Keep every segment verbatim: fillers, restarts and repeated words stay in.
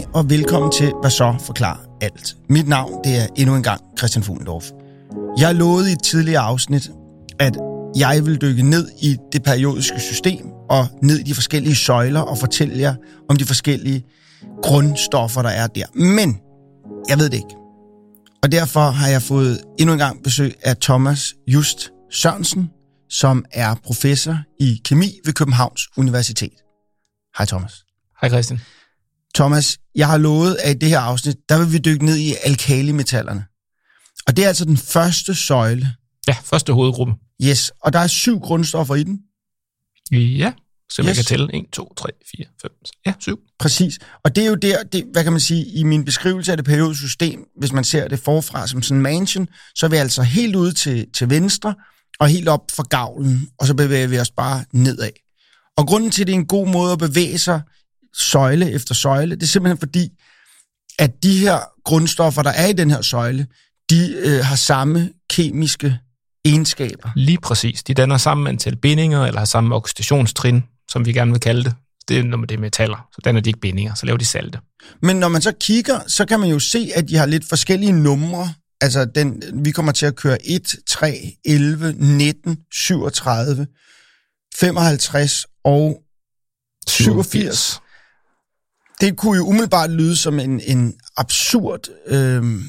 og velkommen til Hvad så forklarer alt. Mit navn det er endnu en gang Christian Fuglendorf. Jeg lovede i et tidligere afsnit, at jeg vil dykke ned i det periodiske system og ned i de forskellige søjler og fortælle jer om de forskellige grundstoffer, der er der. Men jeg ved det ikke. Og derfor har jeg fået endnu en gang besøg af Thomas Just Sørensen, som er professor i kemi ved Københavns Universitet. Hej Thomas. Hej Christian. Thomas, jeg har lovet, at i det her afsnit, der vil vi dykke ned i alkalimetallerne. Og det er altså den første søjle. Ja, første hovedgruppe. Yes, og der er syv grundstoffer i den. Ja, så jeg Yes. kan tælle en, to, tre, fire, fem, ja, syv. Præcis. Og det er jo der, det, hvad kan man sige, i min beskrivelse af det periodiske system, hvis man ser det forfra som sådan en mansion, så er vi altså helt ude til, til venstre, og helt op for gavlen, og så bevæger vi os bare nedad. Og grunden til, at det er en god måde at bevæge sig søjle efter søjle, det er simpelthen fordi, at de her grundstoffer, der er i den her søjle, de øh, har samme kemiske egenskaber. Lige præcis. De danner samme antal bindinger, eller har samme oxidationstrin, som vi gerne vil kalde det. Det er, når det er metaller, så danner de ikke bindinger, så laver de salte. Men når man så kigger, så kan man jo se, at de har lidt forskellige numre. Altså, den, vi kommer til at køre et, tre, elleve, nitten, syvogtredive, femoghalvtreds og syvogfirs. Det kunne jo umiddelbart lyde som en, en absurd, øh,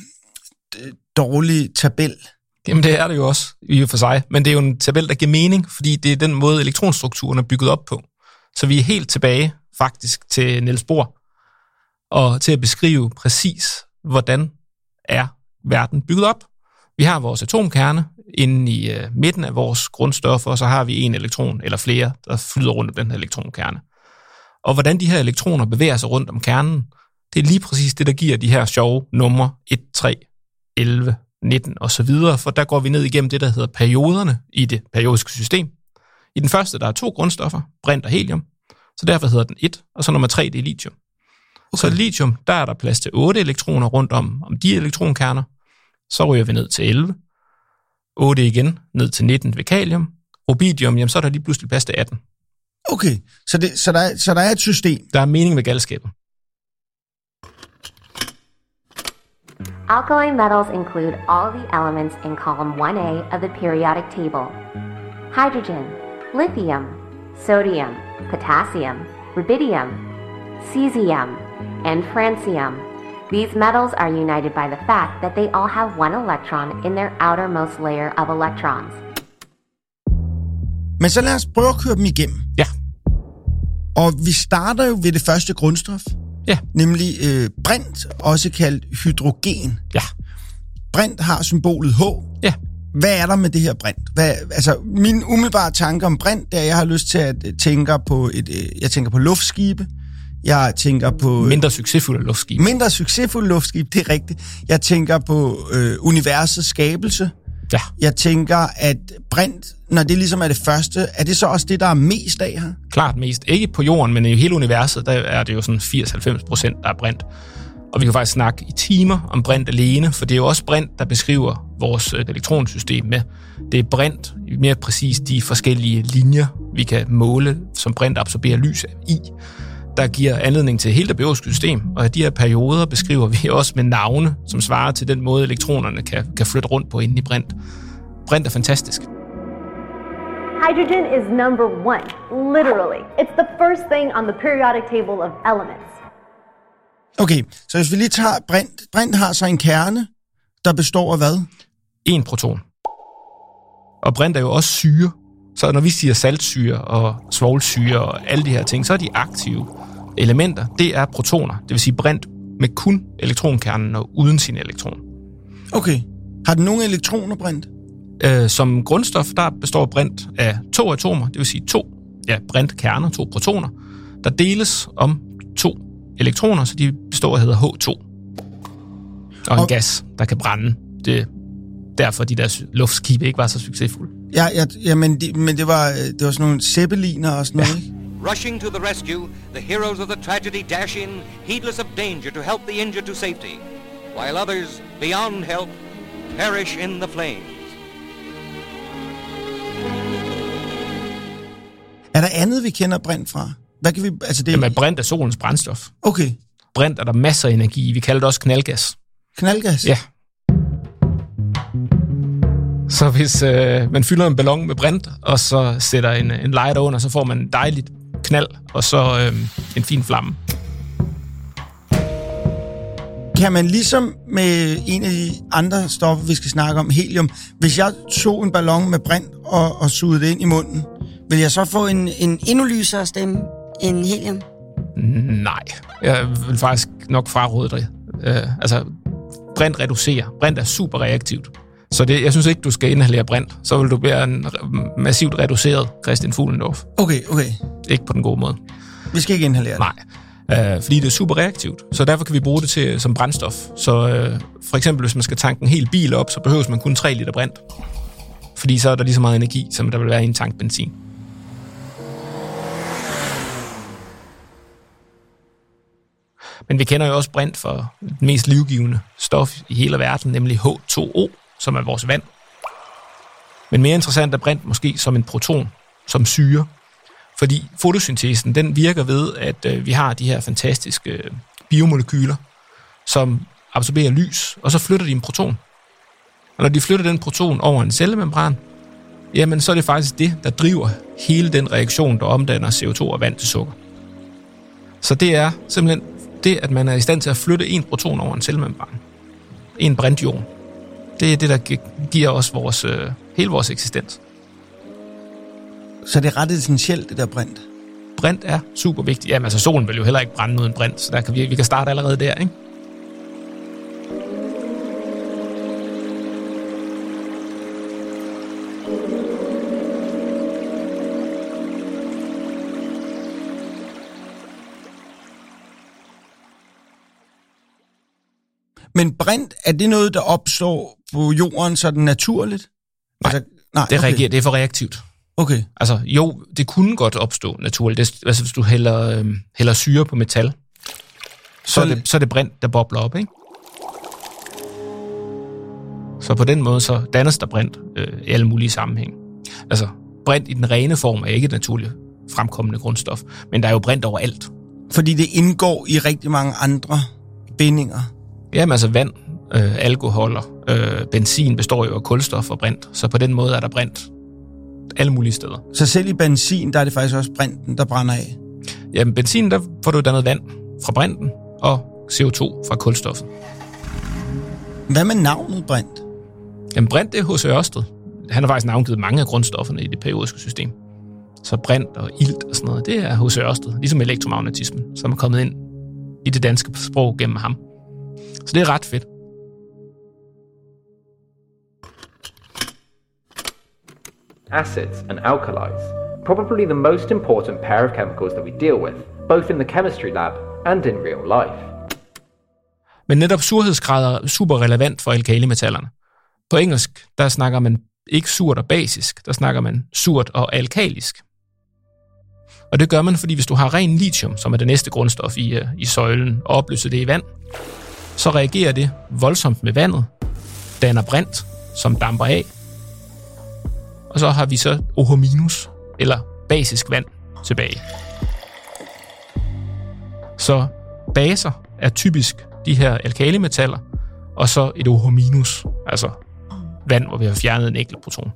dårlig tabel. Jamen det er det jo også, i og for sig. Men det er jo en tabel, der giver mening, fordi det er den måde, elektronstrukturen er bygget op på. Så vi er helt tilbage, faktisk, til Niels Bohr, og til at beskrive præcis, hvordan er verden bygget op. Vi har vores atomkerne inde i uh, midten af vores grundstoffer, og så har vi en elektron, eller flere, der flyder rundt om den her elektronkerne. Og hvordan de her elektroner bevæger sig rundt om kernen, det er lige præcis det, der giver de her sjove numre et, tre, elleve, nitten og så videre, for der går vi ned igennem det, der hedder perioderne i det periodiske system. I den første, der er to grundstoffer, brint og helium, så derfor hedder den et, og så nummer tre, det er lithium. Okay. Så lithium, der er der plads til otte elektroner rundt om, om de elektronkerner, så ryger vi ned til elleve, otte igen, ned til nitten ved kalium, rubidium, jamen så er der lige pludselig plads til atten. Okay, så, det, så, der er, så der er et system. Der er mening med galskabet. Alkali metals include all the elements in column one A of the periodic table. Hydrogen, lithium, sodium, potassium, rubidium, cesium, and francium. These metals are united by the fact that they all have one electron in their outermost layer of electrons. Men så lad os prøve at køre dem igennem. Ja. Og vi starter jo ved det første grundstof. Ja. Nemlig øh, brint, også kaldt hydrogen. Ja. Brint har symbolet H. Ja. Hvad er der med det her brint? Hvad, altså, min umiddelbare tanke om brint, det er, at jeg har lyst til at tænke på et, øh, jeg tænker på luftskibe. Jeg tænker på... Mindre succesfulde luftskibe. Mindre succesfulde luftskibe, det er rigtigt. Jeg tænker på øh, universets skabelse. Ja. Jeg tænker, at brint, når det ligesom er det første, er det så også det, der er mest af her? Klart mest. Ikke på jorden, men i hele universet, der er det jo sådan firs til halvfems procent, der er brint. Og vi kan faktisk snakke i timer om brint alene, for det er jo også brint, der beskriver vores elektronsystem med. Det er brint, mere præcis de forskellige linjer, vi kan måle, som brint absorberer lys i, der giver anledning til hele det biologiske system. Og de her perioder beskriver vi også med navne, som svarer til den måde, elektronerne kan, kan flytte rundt på inde i brint. Brint er fantastisk. Hydrogen is number one, literally. It's the first thing on the periodic table of elements. Okay, så hvis vi lige tager brint. Brint har så en kerne, der består af hvad? En proton. Og brint er jo også syre. Så når vi siger saltsyre og svovlsyre og alle de her ting, så er de aktive elementer. Det er protoner, det vil sige brint med kun elektronkernen og uden sin elektron. Okay. Har den nogle elektroner, brint? Øh, som grundstof, der består brint af to atomer, det vil sige to ja, brintkerner, to protoner, der deles om to elektroner, så de består af hedder H to. Og en og... gas, der kan brænde. Det er derfor, de der luftskibe ikke var så succesfulde. Ja, ja, ja men, de, men det var, det var sådan nogle zeppeliner og sådan noget, ikke? Rushing to the rescue, the heroes of the tragedy dash in, heedless of danger to help the injured to safety, while others, beyond help, perish in the flames. Er der andet, vi kender brint fra? Hvad kan vi, altså det... Jamen, brint er solens brændstof. Okay. Brint er der masser af energi. Vi kalder det også knaldgas. Knaldgas? Ja. Så hvis øh, man fylder en ballon med brint, og så sætter en, en lighter under, så får man en dejligt knald, og så øh, en fin flamme. Kan man ligesom med en af de andre stoffer, vi skal snakke om, helium, hvis jeg tog en ballon med brint og, og sugede det ind i munden, vil jeg så få en, en endnu lysere stemme end helium? Nej, jeg vil faktisk nok fraråde det. Øh, altså, brint reducerer. Brint er super reaktivt. Så det, jeg synes ikke, du skal inhalere brint. Så vil du være en massivt reduceret Christian Fuhlendorf. Okay, okay. Ikke på den gode måde. Vi skal ikke inhalere det? Nej, øh, fordi det er super reaktivt. Så derfor kan vi bruge det til, som brændstof. Så øh, for eksempel, hvis man skal tanke en hel bil op, så behøver man kun tre liter brint. Fordi så er der lige så meget energi, som der vil være i en tank benzin. Men vi kender jo også brint for det mest livgivende stof i hele verden, nemlig H to O, som er vores vand. Men mere interessant er brint måske som en proton, som syre. Fordi fotosyntesen, den virker ved, at øh, vi har de her fantastiske øh, biomolekyler, som absorberer lys, og så flytter de en proton. Og når de flytter den proton over en cellemembran, jamen så er det faktisk det, der driver hele den reaktion, der omdanner C O to og vand til sukker. Så det er simpelthen det, at man er i stand til at flytte en proton over en cellemembran. En brintion. Det er det, der giver os vores, øh, hele vores eksistens. Så det er ret essentielt, det der brint? Brint er super vigtigt. Jamen altså, solen vil jo heller ikke brænde uden brint, så der kan vi, vi kan starte allerede der, ikke? Men brint, er det noget, der opstår på jorden sådan naturligt? Nej, altså, nej det, reagerer, okay. Det er for reaktivt. Okay. Altså, jo, det kunne godt opstå naturligt. Det, altså, hvis du hælder, øh, hælder syre på metal, så, så, er det, så er det brint, der bobler op, ikke? Så på den måde, så dannes der brint øh, i alle mulige sammenhæng. Altså, brint i den rene form er ikke et naturligt fremkommende grundstof, men der er jo brint overalt. Fordi det indgår i rigtig mange andre bindinger? Jamen altså vand, øh, alkoholer, øh, benzin består jo af kulstof og brint, så på den måde er der brint alle mulige steder. Så selv i benzin, der er det faktisk også brinten, der brænder af? Jamen benzin, der får du dannet vand fra brinten og C O to fra kulstoffet. Hvad med navnet brint? Jamen brint, det er H C Ørsted. Han har faktisk navngivet mange af grundstofferne i det periodiske system. Så brint og ilt og sådan noget, det er H C Ørsted, ligesom elektromagnetismen, som er kommet ind i det danske sprog gennem ham. Så det er ret fedt. Acids and alkalis, probably the most important pair of chemicals that we deal with, both in the chemistry lab and in real life. Men netop surhedsgrader er super relevant for alkalimetallerne. På engelsk, der snakker man ikke surt og basisk, der snakker man surt og alkalisk. Og det gør man, fordi hvis du har ren lithium, som er det næste grundstof i, i søjlen, og opløser det i vand, så reagerer det voldsomt med vandet, danner brint, som damper af, og så har vi så O H minus, eller basisk vand, tilbage. Så baser er typisk de her alkalimetaller, og så et O H minus, altså vand, hvor vi har fjernet en enkelt proton.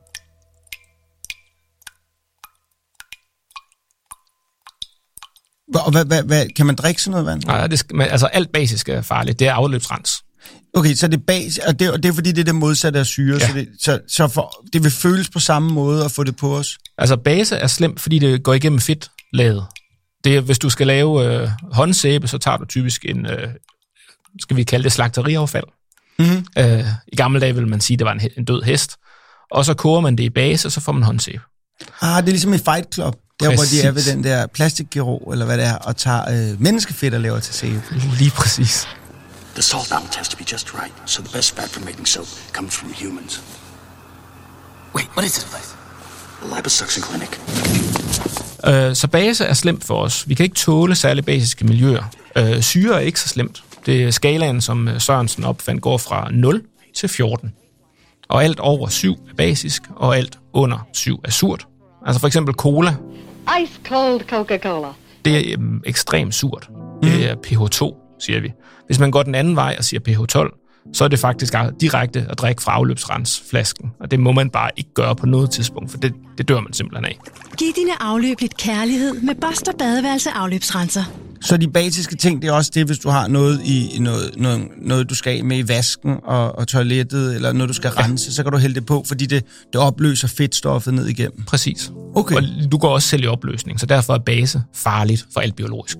Og hvad, hvad, hvad, kan man drikke sådan noget vand? Nej, det skal, altså alt basisk er farligt. Det er afløbsrens. Okay, så det er basisk, og det, og det er fordi, det er det modsatte af syre, ja. så, det, så, så for, det vil føles på samme måde at få det på os? Altså base er slemt, fordi det går igennem fedtlaget. Det er, hvis du skal lave øh, håndsæbe, så tager du typisk en, øh, skal vi kalde det slagteriaffald. Mm-hmm. Øh, I gamle dage vil man sige, at det var en, en død hest. Og så koger man det i base, og så får man håndsæbe. Ah, det er ligesom i Fight Club. Der, præcis. Hvor de er ved den der plastikkirurg, eller hvad det er, og tager øh, menneskefedt og laver til sæbe. Lige præcis. The salt balance has to be just right, so the best fat for making soap comes from humans. Wait, what is this place? The liposuction clinic. Øh, så base er slemt for os. Vi kan ikke tåle særlig basiske miljøer. Øh, syre er ikke så slemt. Det er skalaen, som Sørensen opfandt, går fra nul til fjorten. Og alt over syv er basisk, og alt under syv er surt. Altså for eksempel cola. Ice cold Coca-Cola. Det er øhm, ekstremt surt. Det er P H to siger vi. Hvis man går den anden vej og siger pH tolv, så er det faktisk direkte at drikke fra afløbsrensflasken. Og det må man bare ikke gøre på noget tidspunkt, for det, det dør man simpelthen af. Giv dine afløb lidt kærlighed med Buster badeværelse afløbsrenser. Så de basiske ting, det er også det, hvis du har noget, i noget, noget, noget du skal med i vasken og, og toilettet, eller noget, du skal rense, ja. Så kan du hælde det på, fordi det, det opløser fedtstoffet ned igennem. Præcis. Okay. Og du går også selv i opløsning, så derfor er base farligt for alt biologisk.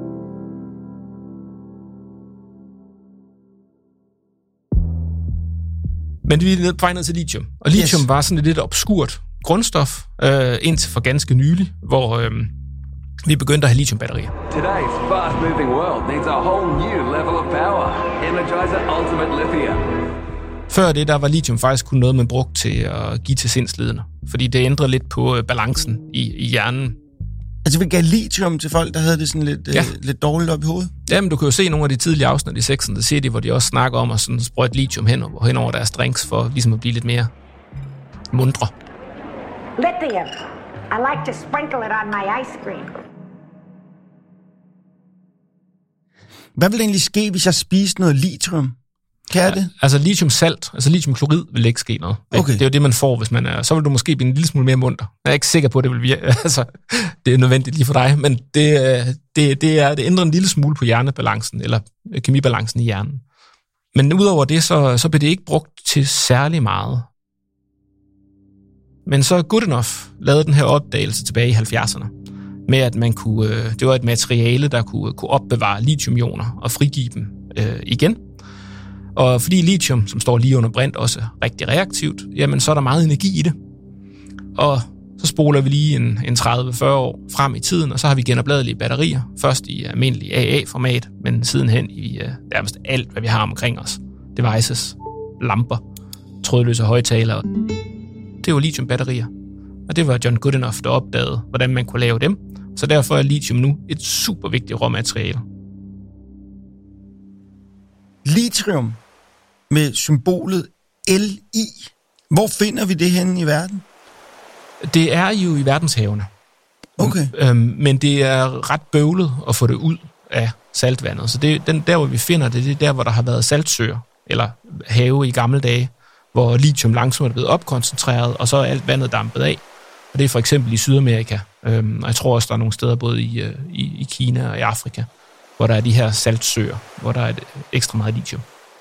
Men vi er på vej ned til lithium. Og lithium yes. var sådan et lidt obskurt grundstof, øh, indtil for ganske nylig, hvor øh, vi begyndte at have lithiumbatterier. Today's fast-moving world needs a whole new level of power. Energizer Ultimate Lithium. Før det, der var lithium faktisk kun noget, man brugte til at give til sindslidende. Fordi det ændrede lidt på balancen i, i hjernen. Altså, vi gav lithium til folk, der havde det sådan lidt, ja. øh, lidt dårligt op i hovedet? Jamen, du kan jo se nogle af de tidlige afsnit i Sex and the City, hvor de også snakker om at sådan sprøjte lithium hen, hen over deres drinks, for ligesom at blive lidt mere mundre. Lithium. I like to sprinkle it on my ice cream. Hvad vil egentlig ske, hvis jeg spiste noget lithium? Kan jeg det? Altså lithiumsalt, altså lithiumklorid vil ikke ske noget. Okay. Det er jo det, man får, hvis man er... Så vil du måske blive en lille smule mere munter. Jeg er ikke sikker på, at det vil virke. Altså, det er nødvendigt lige for dig, men det, det, det, er, det ændrer en lille smule på hjernebalancen, eller kemibalancen i hjernen. Men udover det, så, så bliver det ikke brugt til særlig meget. Men så Good Enough lavede den her opdagelse tilbage i halvfjerdserne, med at man kunne... Det var et materiale, der kunne, kunne opbevare lithiumioner og frigive dem øh, igen. Og fordi lithium, som står lige under brint, også er rigtig reaktivt, jamen så er der meget energi i det. Og så spoler vi lige en, en tredive til fyrre år frem i tiden, og så har vi genopladelige batterier. Først i almindelig A A-format, men sidenhen i uh, nærmest alt, hvad vi har omkring os. Devices, lamper, trådløse højttalere. Det er jo lithiumbatterier. Og det var John Goodenough, der opdagede, hvordan man kunne lave dem. Så derfor er lithium nu et super vigtigt råmateriale. Lithium med symbolet L I. Hvor finder vi det henne i verden? Det er jo i verdenshavene. Okay. Øhm, men det er ret bøvlet at få det ud af saltvandet. Så det, den, der, hvor vi finder det, det er der, hvor der har været saltsøer, eller have i gamle dage, hvor lithium langsomt er blevet opkoncentreret, og så er alt vandet dampet af. Og det er for eksempel i Sydamerika. Øhm, og jeg tror også, der er nogle steder både i, i, i Kina og i Afrika, hvor der er de her saltsøer, hvor der er et ekstra meget lithium.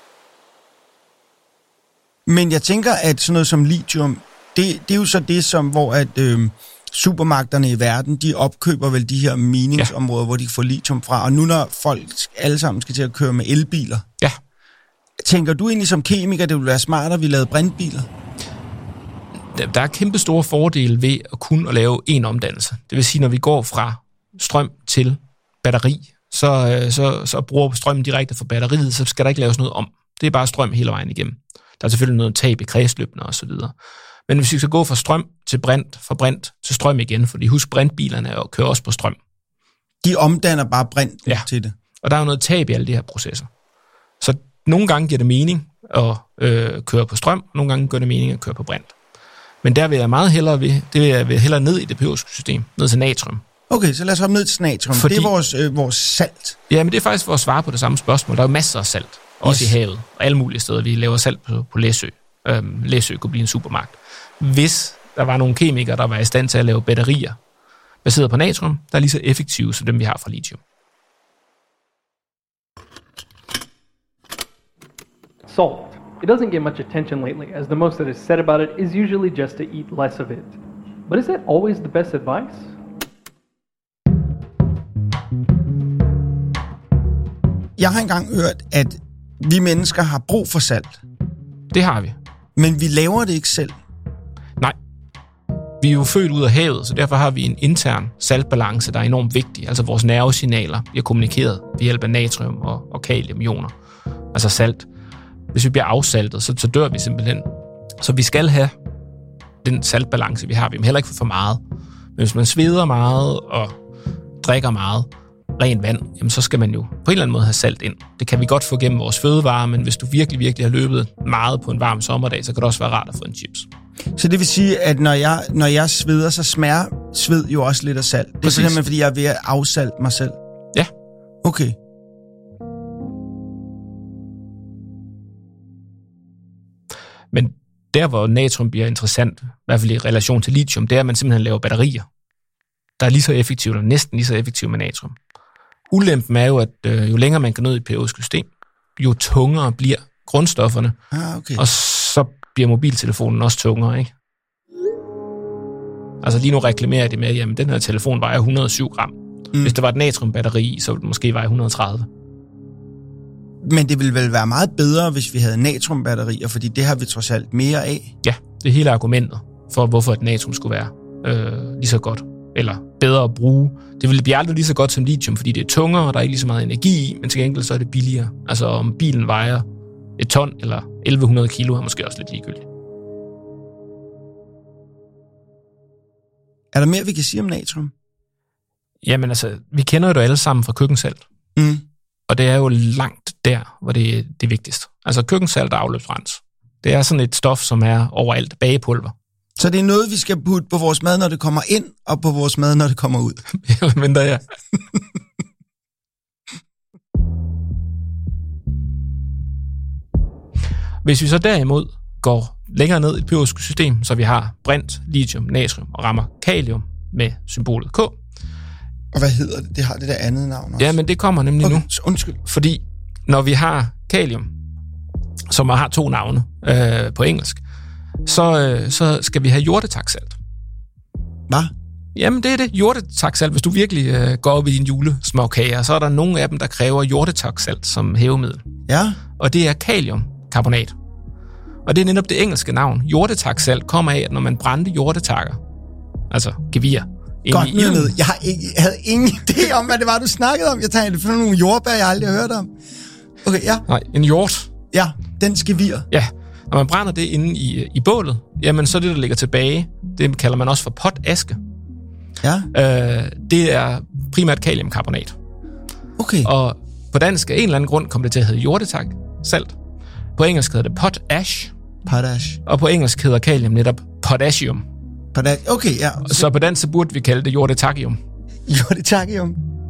Men jeg tænker, at sådan noget som lithium, det, det er jo så det, som, hvor at, øh, supermarkederne i verden, de opkøber vel de her miningsområder, ja. Hvor de får lithium fra. Og nu når folk alle sammen skal til at køre med elbiler, ja. Tænker du egentlig som kemiker, det ville være smartere, at vi lavede brintbiler? Der er kæmpe store fordele ved at kunne at lave en omdannelse. Det vil sige, når vi går fra strøm til batteri, så, så, så bruger strømmen direkte fra batteriet, så skal der ikke laves noget om. Det er bare strøm hele vejen igennem. Der er selvfølgelig noget tab i kredsløbene og så videre. Men hvis vi skal gå fra strøm til brint, fra brint til strøm igen, fordi husk, brintbilerne og kører også på strøm. De omdanner bare brint ja. til det. Og der er jo noget tab i alle de her processer. Så nogle gange giver det mening at øh, køre på strøm, og nogle gange gør det mening at køre på brint. Men der vil jeg meget hellere, ved, det vil jeg vil hellere ned i det periodiske system, ned til natrium. Okay, så lad os hoppe ned til natrium. Fordi, det er vores, øh, vores salt. Ja, men det er faktisk for at svare på det samme spørgsmål. Der er jo masser af salt, også yes. i havet, og alle mulige steder. Vi laver salt på, på Læsø. Øhm, Læsø kunne blive en supermarked. Hvis der var nogle kemikere, der var i stand til at lave batterier baseret på natrium, der er lige så effektive som dem, vi har fra lithium. Salt. It doesn't get much attention lately, as the most that is said about it is usually just to eat less of it. But is that always the best advice? Jeg har engang hørt, at vi mennesker har brug for salt. Det har vi. Men vi laver det ikke selv. Nej. Vi er jo født ud af havet, så derfor har vi en intern saltbalance, der er enormt vigtig. Altså vores nervesignaler bliver kommunikeret ved hjælp af natrium og, og kaliumioner. Altså salt. Hvis vi bliver afsaltet, så, så dør vi simpelthen. Så vi skal have den saltbalance, vi har. Vi må heller ikke få for meget. Men hvis man sveder meget og drikker meget rent vand, jamen så skal man jo på en eller anden måde have salt ind. Det kan vi godt få gennem vores fødevarer, men hvis du virkelig, virkelig har løbet meget på en varm sommerdag, så kan det også være rart at få en chips. Så det vil sige, at når jeg, når jeg sveder, så smager sved jo også lidt af salt. Det er simpelthen, fordi jeg er ved at afsalte mig selv. Ja. Okay. Men der, hvor natrium bliver interessant, i hvert fald i relation til lithium, det er, at man simpelthen laver batterier, der er lige så effektive, eller næsten lige så effektive med natrium. Ulempen er jo, at øh, jo længere man kan nå i et periodisk system, jo tungere bliver grundstofferne, ah, okay. og så bliver mobiltelefonen også tungere, ikke? Altså lige nu reklamerer de med, at jamen, den her telefon vejer et hundrede og syv gram. Mm. Hvis der var et natriumbatteri, så ville det måske veje et hundrede og tredive. Men det ville vel være meget bedre, hvis vi havde natriumbatterier, fordi det har vi trods alt mere af. Ja, det er hele argumentet for, hvorfor et natrium skulle være øh, lige så godt, eller bedre at bruge. Det ville blive aldrig lige så godt som lithium, fordi det er tungere, og der er ikke lige så meget energi i, men til gengæld så er det billigere. Altså om bilen vejer et ton eller elleve hundrede kilo, er måske også lidt ligegyldigt. Er der mere, vi kan sige om natrium? Jamen altså, vi kender jo alle sammen fra køkkensalt. Mm. Og det er jo langt der, hvor det er det vigtigste. Altså køkkensalt og afløbsrens. Det er sådan et stof, som er overalt, bagepulver. Så det er noget, vi skal putte på vores mad, når det kommer ind, og på vores mad, når det kommer ud? Eller mindre, ja. Hvis vi så derimod går længere ned i det periodiske system, så vi har brint, lithium, natrium og rammer kalium med symbolet K. Og hvad hedder det? Det har det der andet navn også. Ja, men det kommer nemlig okay, nu. Undskyld. Fordi når vi har kalium, som har to navne øh, på engelsk, så, øh, så skal vi have jordetaksalt. Hvad? Jamen, det er det. Jordetaksalt. Hvis du virkelig øh, går op i dine julesmåkager, så er der nogle af dem, der kræver jordetaksalt som hævemiddel. Ja. Og det er kaliumkarbonat. Og det er netop det engelske navn. Jordetaksalt kommer af, at når man brændte jordetakker, altså gevir, godt ned. Jeg, har ikke, jeg havde ingen idé om, hvad det var, du snakkede om. Jeg tager det for nogle jordbær, jeg aldrig har hørt om. Okay, ja. Nej, en hjort. Ja, den skevir. Ja, når man brænder det inde i, i bålet, jamen så det, der ligger tilbage, det kalder man også for potaske. Ja. Øh, det er primært kaliumkarbonat. Okay. Og på dansk af en eller anden grund kom det til at hedde jordetaksalt. På engelsk hedder det potash. Potash. Og på engelsk hedder kalium netop potassium. Okay, ja. Så på dansk så burde vi kalde det jordetakium. Jordetakium.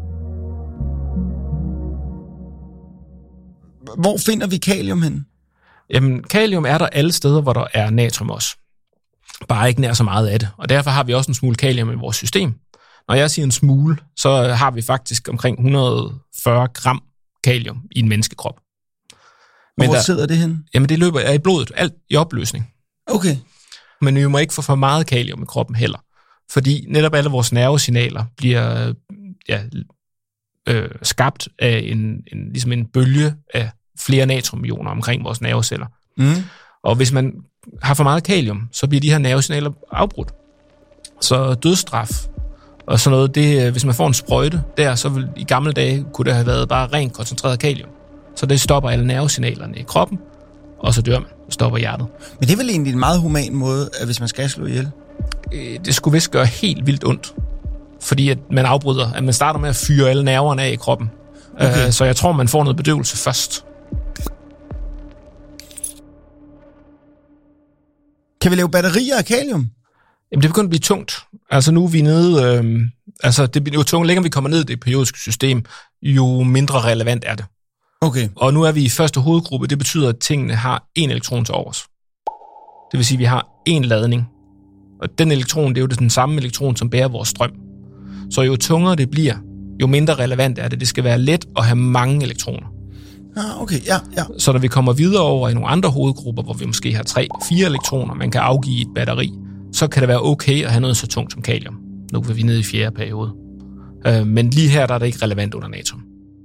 Hvor finder vi kalium hen? Jamen, kalium er der alle steder, hvor der er natrium også. Bare ikke nær så meget af det. Og derfor har vi også en smule kalium i vores system. Når jeg siger en smule, så har vi faktisk omkring et hundrede og fyrre gram kalium i en menneskekrop. Men hvor der, sidder det hen? Jamen, det løber i blodet, alt i opløsning. Okay. Men vi må ikke få for meget kalium i kroppen heller. Fordi netop alle vores nervesignaler bliver ja, øh, skabt af en, en, ligesom en bølge af flere natriumioner omkring vores nerveceller. Mm. Og hvis man har for meget kalium, så bliver de her nervesignaler afbrudt. Så dødsstraf og sådan noget, det, hvis man får en sprøjte der, så vil i gamle dage kunne det have været bare rent koncentreret kalium. Så det stopper alle nervesignalerne i kroppen, og så dør man. Stopper hjertet. Men det er vel egentlig en meget human måde, at hvis man skal slå ihjel? Det skulle vist gøre helt vildt ondt. Fordi at man afbryder, at man starter med at fyre alle nerverne af i kroppen. Okay. Så jeg tror, man får noget bedøvelse først. Kan vi lave batterier af kalium? Jamen, det begynder at blive tungt. Altså, nu er vi nede... Øh, altså, det bliver jo tungt. Længere vi kommer ned i det periodiske system, jo mindre relevant er det. Okay. Og nu er vi i første hovedgruppe. Det betyder, at tingene har én elektron til overs. Det vil sige, at vi har én ladning. Og den elektron, det er jo den samme elektron, som bærer vores strøm. Så jo tungere det bliver, jo mindre relevant er det. Det skal være let at have mange elektroner. Ah, okay, ja, ja. Så når vi kommer videre over i nogle andre hovedgrupper, hvor vi måske har tre, fire elektroner, man kan afgive et batteri, så kan det være okay at have noget så tungt som kalium. Nu er vi nede i fjerde periode. Men lige her der er det ikke relevant under natrium.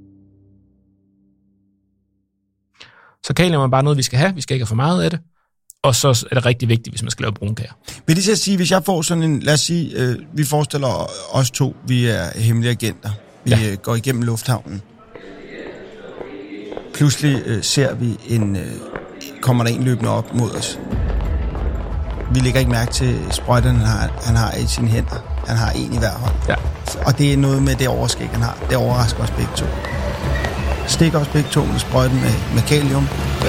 Så kalium er bare noget, vi skal have. Vi skal ikke have for meget af det. Og så er det rigtig vigtigt, hvis man skal lave brunkager. Vil det så sige, hvis jeg får sådan en... Lad os sige, øh, vi forestiller os to, vi er hemmelige agenter. Vi ja. øh, går igennem lufthavnen. Pludselig øh, ser vi en... Øh, kommer der en løbende op mod os. Vi lægger ikke mærke til sprøjterne, han har, han har i sine hænder. Han har en i hver hånd. Ja. Og det er noget med det overskæg, han har. Det overrasker os begge to. Stikker os begge to med sprøjten med, med kalium.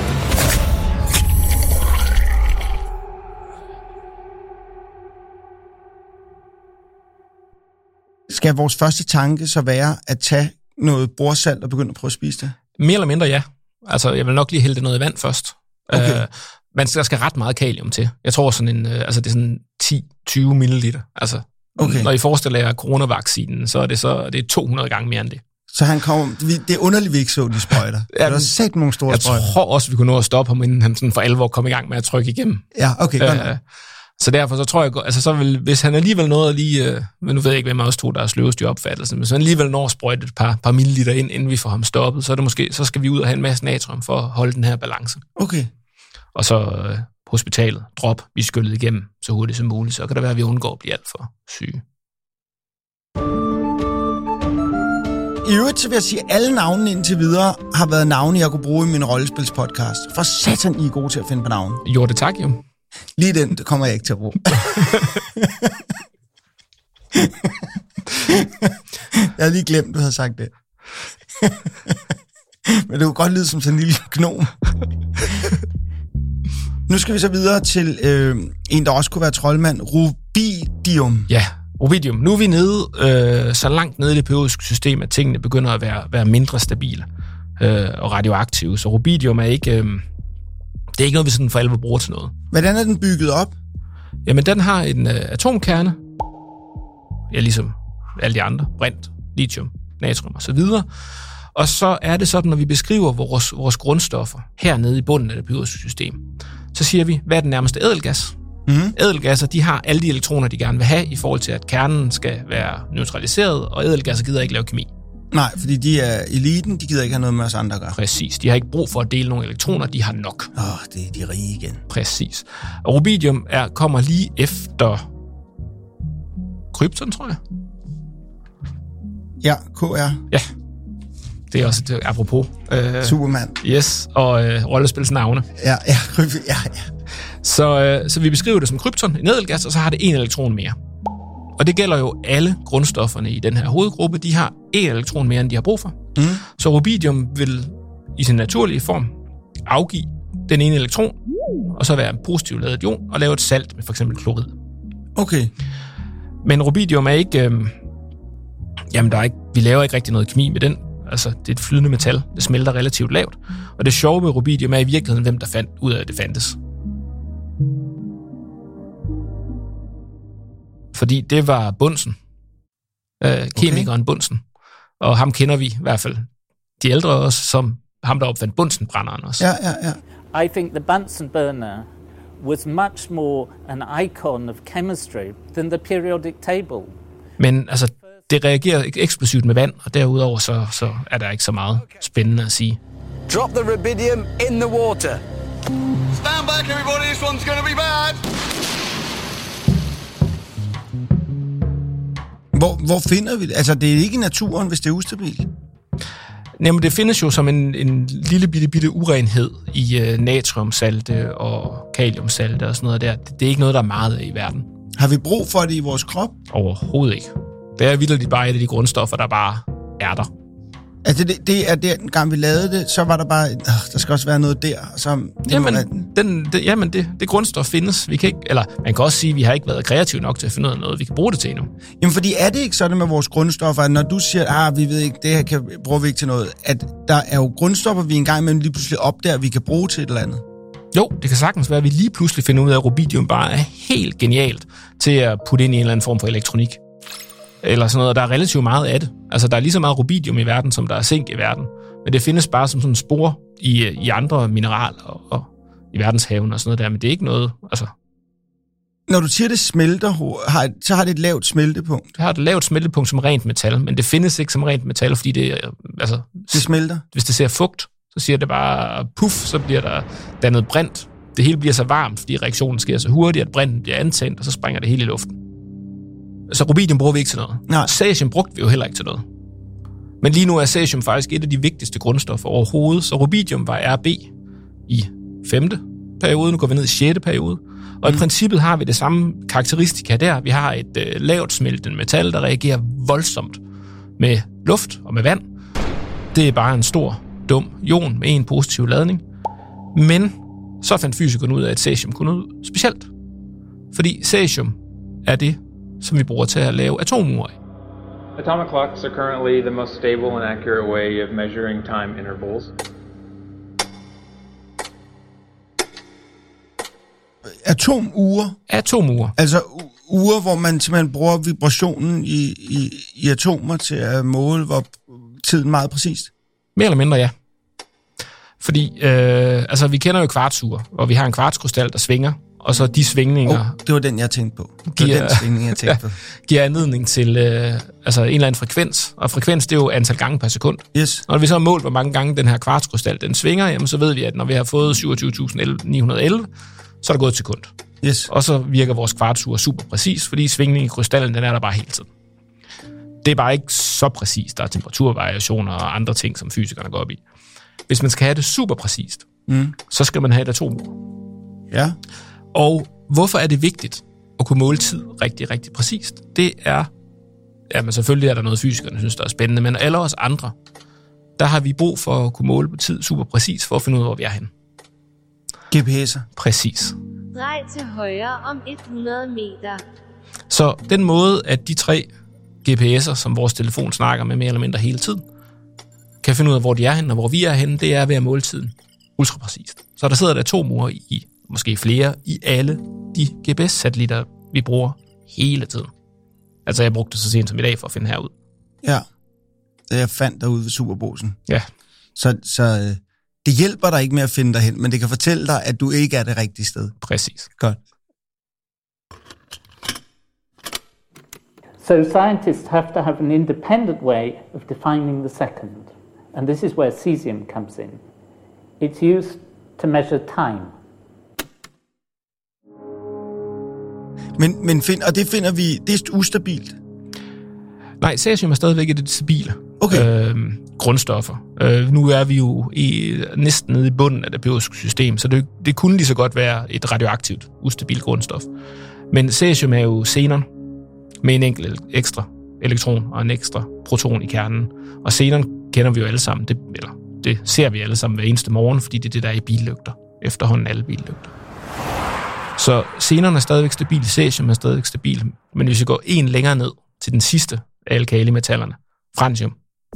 Skal vores første tanke så være at tage noget bordsalt og begynde at prøve at spise det? Mere eller mindre ja. Altså, jeg vil nok lige hælde det noget i vand først. Okay. Øh, man skal, der skal ret meget kalium til. Jeg tror sådan en, øh, altså det er sådan ti til tyve milliliter. Altså, okay. Når I forestiller jer coronavaccinen, så er det så det er to hundrede gange mere end det. Så han kom, det er underligt, vi ikke så de sprøjter. Ja, der er sæt nogle store jeg sprøjter. Jeg tror også, vi kunne nå at stoppe ham, inden han sådan for alvor kom i gang med at trykke igennem. Ja, okay, godt. Øh, så derfor så tror jeg, altså så vil, hvis han alligevel nåede lige, øh, men nu ved jeg ikke, hvem af os to, der er sløvest i opfattelsen, men hvis han alligevel når at sprøjte et par, par milliliter ind, inden vi får ham stoppet, så er det måske, så skal vi ud og have en masse natrium for at holde den her balance. Okay. Og så øh, hospitalet, drop, vi skyllet igennem så hurtigt som muligt, så kan det være, at vi undgår at blive alt for syge. I øvrigt så vil jeg sige, at alle navnene indtil videre har været navne, jeg kunne bruge i min rollespilspodcast. For satan, I er gode til at finde på navne. Jo, det tak, jo. Lige den, det kommer jeg ikke til at bruge. Jeg havde lige glemt, du havde sagt det. Men det kunne godt lyde som sådan en lille gnom. Nu skal vi så videre til øh, en, der også kunne være troldmand. Rubidium. Ja, Rubidium. Nu er vi nede, øh, så langt nede i det periodiske system, at tingene begynder at være, være mindre stabile øh, og radioaktive. Så Rubidium er ikke, øh, det er ikke noget, vi sådan for alvor bruger til noget. Hvordan er den bygget op? Jamen, den har en øh, atomkerne. Ja, ligesom alle de andre. Brint, lithium, natrium og så videre. Og så er det sådan, når vi beskriver vores, vores grundstoffer hernede i bunden af det periodiske system, så siger vi, hvad er den nærmeste ædelgas? Mm. Ædelgasser, de har alle de elektroner, de gerne vil have, i forhold til, at kernen skal være neutraliseret, og ædelgasser gider ikke lave kemi. Nej, fordi de er eliten, de gider ikke have noget med os andre at gøre. Præcis, de har ikke brug for at dele nogle elektroner, de har nok. Åh, oh, det er de rige igen. Præcis. Og rubidium er, kommer lige efter krypton, tror jeg. Ja, K R. Ja. Det er også et apropos. Øh, Superman. Yes, og øh, rollespilsnavne. Ja, ja, ja, ja. Så, øh, så vi beskriver det som krypton, en ædelgas, og så har det en elektron mere. Og det gælder jo alle grundstofferne i den her hovedgruppe. De har en elektron mere, end de har brug for. Mm. Så rubidium vil i sin naturlige form afgive den ene elektron, og så være en positiv ladet ion, og lave et salt med for eksempel klorid. Okay. Men rubidium er ikke... Øh, jamen, der er ikke, vi laver ikke rigtig noget kemi med den. Altså, det er et flydende metal. Det smelter relativt lavt. Og det sjove med rubidium er i virkeligheden, hvem der fandt ud af, at det fandtes. Fordi det var Bunsen. Øh, kemikeren okay. Bunsen. Og ham kender vi i hvert fald, de ældre også, som ham, der opfandt Bunsen-brænderen også. Ja, ja, ja. I think the Bunsen burner was much more an icon of chemistry than the periodic table. Men altså, det reagerer eksplosivt med vand, og derudover så, så er der ikke så meget spændende at sige. Drop the rubidium in the water. Stand back, everybody. This one's going to be bad. Hvor, hvor finder vi det? Altså, det er ikke i naturen, hvis det er ustabilt. Jamen, det findes jo som en, en lille bitte, bitte urenhed i uh, natriumsalte og kaliumsalte og sådan noget der. Det, det er ikke noget, der er meget af i verden. Har vi brug for det i vores krop? Overhovedet ikke. Det er vitterligt bare et af de grundstoffer, der bare er der. Altså, det, det er den gang, vi lavede det, så var der bare, øh, der skal også være noget der. Så, jamen, den, det, jamen det, det grundstof findes. Vi kan ikke, eller man kan også sige, at vi har ikke været kreative nok til at finde ud af noget, vi kan bruge det til endnu. Jamen, fordi er det ikke sådan med vores grundstoffer, at når du siger, ah, vi ved ikke, det her kan, bruger vi ikke til noget, at der er jo grundstoffer, vi engang imellem lige pludselig opdager, vi kan bruge til et eller andet? Jo, det kan sagtens være, at vi lige pludselig finder ud af, at rubidium bare er helt genialt til at putte ind i en eller anden form for elektronik. Eller sådan noget, der er relativt meget af det. Altså, der er lige så meget rubidium i verden, som der er zink i verden. Men det findes bare som sådan en spor i, i andre mineraler og, og i verdenshaven og sådan noget der. Men det er ikke noget, altså... Når du siger, det smelter, har, så har det et lavt smeltepunkt? Det har et lavt smeltepunkt som rent metal, men det findes ikke som rent metal, fordi det, altså... Det smelter? Hvis det ser fugt, så siger det bare puff, så bliver der dannet brint. Det hele bliver så varmt, fordi reaktionen sker så hurtigt, at brinten bliver antændt, og så springer det hele i luften. Så rubidium bruger vi ikke til noget. Nej. Cesium brugte vi jo heller ikke til noget. Men lige nu er cesium faktisk et af de vigtigste grundstoffer overhovedet, så rubidium var R B i femte periode, nu går vi ned i sjette periode. Og mm. i princippet har vi det samme karakteristika der. Vi har et øh, lavt smeltende metal, der reagerer voldsomt med luft og med vand. Det er bare en stor, dum ion med en positiv ladning. Men så fandt fysikerne ud af, at cesium kunne noget specielt. Fordi cesium er det, som vi bruger til at lave atomure i. Atomic clocks are currently the most stable and accurate way of measuring time intervals. Atomure? Atomure. Altså u- ure, hvor man simpelthen bruger vibrationen i, i, i atomer til at måle, hvor tiden meget præcist? Mere eller mindre, ja. Fordi, øh, altså, vi kender jo kvartsure, og vi har en kvartskrystal, der svinger, og så de svingninger... Oh, det var den, jeg tænkte på. Det giver, var den svingning, jeg tænkte på. giver anledning til øh, altså en eller anden frekvens, og frekvens, det er jo antal gange per sekund. Yes. Når vi så har målt, hvor mange gange den her kvartskrystal, den svinger, jamen, så ved vi, at når vi har fået syvogtyve tusind ni hundrede og elleve, så er der gået et sekund. Yes. Og så virker vores kvartsure super præcis, fordi svingningen i krystallen, den er der bare hele tiden. Det er bare ikke så præcist. Der er temperaturvariationer og andre ting, som fysikerne går op i. Hvis man skal have det super præcist, mm. så skal man have et atomur. Ja. Og hvorfor er det vigtigt at kunne måle tid rigtig, rigtig præcist? Det er, ja, men selvfølgelig er der noget, fysikerne synes, der er spændende, men alle os andre, der har vi brug for at kunne måle på tid super præcis, for at finde ud af, hvor vi er henne. G P S'er. Præcis. Drej til højre om hundrede meter. Så den måde, at de tre G P S'er, som vores telefon snakker med mere eller mindre hele tiden, kan finde ud af, hvor de er henne, og hvor vi er henne, det er ved at måle tiden ultra præcist. Så der sidder der atomure i, måske flere, i alle de G P S-satellitter, vi bruger hele tiden. Altså, jeg brugte det så sent som i dag for at finde herud. Ja, det jeg fandt derude ved Superbrugsen. Ja. Så, så det hjælper dig ikke med at finde dig hen, men det kan fortælle dig, at du ikke er det rigtige sted. Præcis. Godt. So scientists have to have an independent way of defining the second. And this is where cesium comes in. It's used to measure time. Men, men find, og det finder vi, det er ustabilt? Nej, cesium er stadigvæk et stabile okay. øh, grundstoffer. Øh, nu er vi jo i, næsten nede i bunden af det biologiske system, så det, det kunne lige så godt være et radioaktivt, ustabilt grundstof. Men cesium er jo xenon med en enkelt ekstra elektron og en ekstra proton i kernen. Og xenon kender vi jo alle sammen, det, eller det ser vi alle sammen hver eneste morgen, fordi det er det, der er i billygter. Efterhånden alle billygter. Så xenon er stadigvæk stabil, cesium er stadigvæk stabil, men hvis vi går en længere ned til den sidste af alkalimetallerne, francium,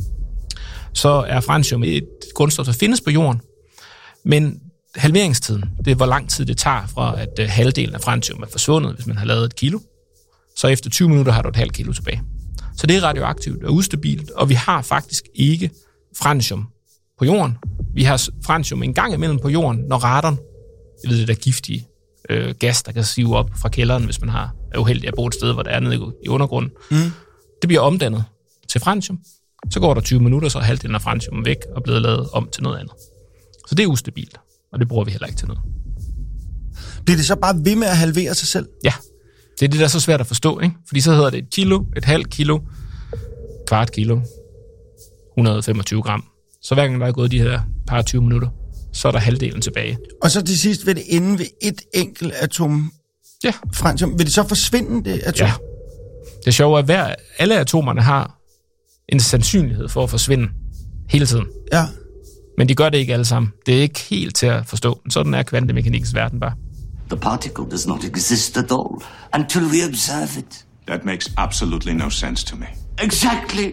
så er francium et grundstof, der findes på jorden, men halveringstiden, det er hvor lang tid det tager fra, at uh, halvdelen af francium er forsvundet, hvis man har lavet et kilo, så efter tyve minutter har du et halvt kilo tilbage. Så det er radioaktivt og ustabilt, og vi har faktisk ikke francium på jorden. Vi har francium en gang imellem på jorden, når radon, jeg ved det der giftige øh, gas, der kan sive op fra kælderen, hvis man har, er uheldig at bo et sted, hvor der er nede i undergrunden. Mm. Det bliver omdannet til francium. Så går der tyve minutter, så er halvdelen af francium væk og blevet lavet om til noget andet. Så det er ustabilt, og det bruger vi heller ikke til noget. Bliver det så bare ved med at halvere sig selv? Ja, det er det, der er så svært at forstå, ikke? Fordi så hedder det et kilo, et halvt kilo, kvart kilo, et hundrede og femogtyve gram. Så hver gang der er gået de her par tyve minutter, så er der halvdelen tilbage. Og så til sidst vil det ende ved et enkelt atom ja. francium. Vil det så forsvinde, det atom? Ja. Det sjove er, at hver, alle atomerne har en sandsynlighed for at forsvinde hele tiden. Ja. Men de gør det ikke alle sammen. Det er ikke helt til at forstå. Sådan er kvantemekanikkens verden bare. The particle does not exist at all until we observe it. That makes absolutely no sense to me. Exactly.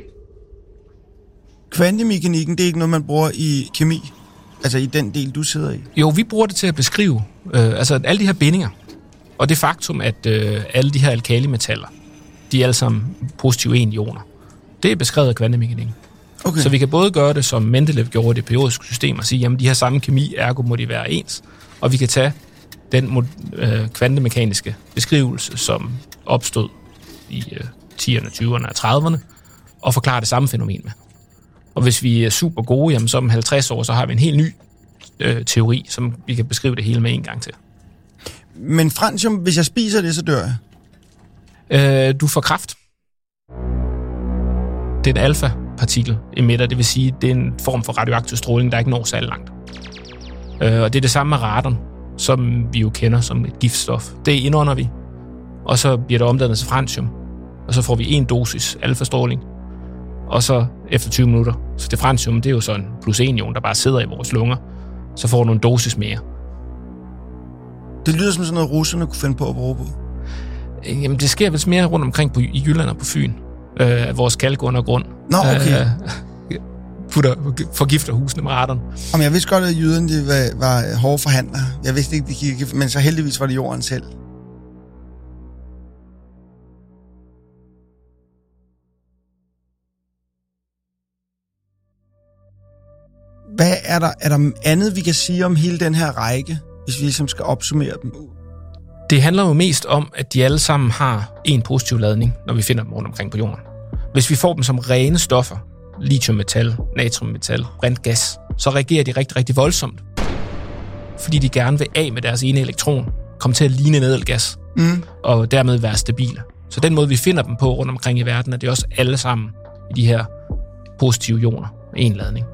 Kvantemekanikken, det er ikke noget, man bruger i kemi? Altså i den del, du sidder i? Jo, vi bruger det til at beskrive øh, altså alle de her bindinger. Og det faktum, at øh, alle de her alkalimetaller, de er alle sammen positive enioner. Det er beskrevet af kvantemekanikken. Okay. Så vi kan både gøre det, som Mendeleev gjorde i det periodiske system, og sige, jamen de har samme kemi, ergo må de være ens. Og vi kan tage den øh, kvantemekaniske beskrivelse, som opstod i øh, tierne, tyverne og trediverne, og forklare det samme fænomen med. Og hvis vi er super gode, jamen så om halvtreds år, så har vi en helt ny øh, teori, som vi kan beskrive det hele med en gang til. Men francium, hvis jeg spiser det, så dør jeg? Øh, du får kræft. Det er en alfa-partikel emitter, det vil sige, det er en form for radioaktiv stråling, der ikke når særlig langt. Øh, og det er det samme med radon, som vi jo kender som et giftstof. Det indånder vi, og så bliver det omdannet til francium, og så får vi en dosis alfa-stråling, og så efter tyve minutter, så det francium, det er jo sådan en plus en ion, der bare sidder i vores lunger, så får du en dosis mere. Det lyder som sådan noget, russerne kunne finde på at bruge på. Jamen, det sker vist mere rundt omkring på, i Jylland og på Fyn, øh, vores kalkundergrund. Nå, okay. Øh, putter, forgifter husene med radon. Jamen, jeg vidste godt, at jyderne de var, var hårde forhandlere. Jeg vidste ikke, de gik, men så heldigvis var det jorden selv. Hvad er der, er der andet, vi kan sige om hele den her række, hvis vi ligesom skal opsummere dem? Det handler jo mest om, at de alle sammen har en positiv ladning, når vi finder dem rundt omkring på jorden. Hvis vi får dem som rene stoffer, lithiummetal, natriummetal, brint gas, så reagerer de rigtig, rigtig voldsomt. Fordi de gerne vil af med deres ene elektron, komme til at ligne en ædelgas, mm. og dermed være stabile. Så den måde, vi finder dem på rundt omkring i verden, er det også alle sammen i de her positive ioner med en ladning.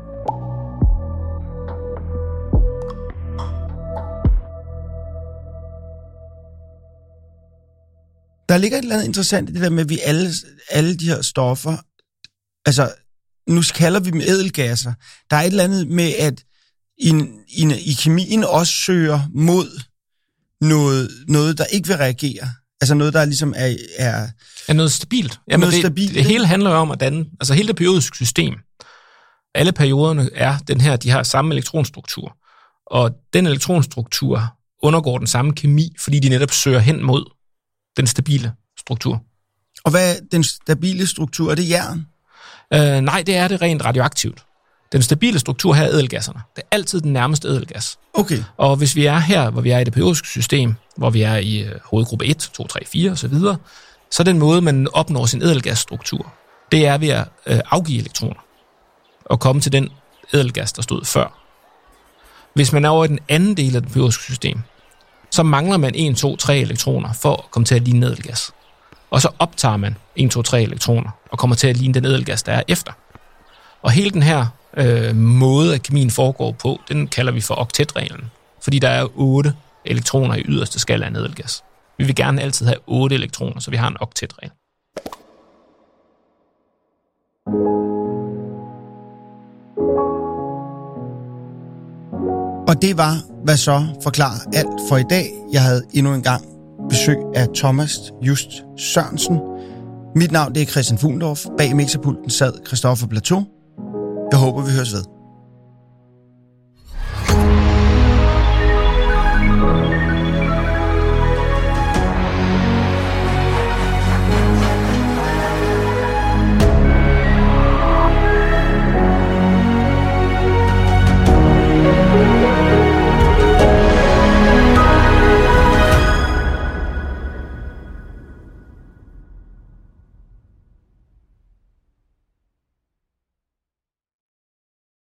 Der ligger et eller andet interessant i det der med, at vi alle, alle de her stoffer, altså nu kalder vi dem ædelgasser. Der er et eller andet med, at i, i, i kemien også søger mod noget, noget, der ikke vil reagere. Altså noget, der ligesom er... Er, er noget stabilt. Jamen noget det, stabilt. Det hele handler jo om at danne... Altså hele det periodiske system. Alle perioderne er den her, de har samme elektronstruktur. Og den elektronstruktur undergår den samme kemi, fordi de netop søger hen mod den stabile struktur. Og hvad er den stabile struktur? Er det jern? Øh, nej, det er det rent radioaktivt. Den stabile struktur her er ædelgasserne. Det er altid den nærmeste ædelgas. Okay. Og hvis vi er her, hvor vi er i det periodiske system, hvor vi er i øh, hovedgruppe et, to, tre, fire osv., så er den måde, man opnår sin ædelgasstruktur, det er ved at øh, afgive elektroner og komme til den ædelgas, der stod før. Hvis man er over i den anden del af det periodiske system, så mangler man en, to, tre elektroner for at komme til at ligne en ædelgas. Og så optager man en, to, tre elektroner og kommer til at ligne den ædelgas, der er efter. Og hele den her øh, måde, at kemien foregår på, den kalder vi for oktetreglen. Fordi der er otte elektroner i yderste skala af en ædelgas. Vi vil gerne altid have otte elektroner, så vi har en oktetregel. Og det var, hvad så forklarer alt for i dag. Jeg havde endnu en gang besøg af Thomas Just Sørensen. Mit navn det er Christian Fuglendorf. Bag mixerpulten sad Christoffer Plateau. Jeg håber, vi høres ved.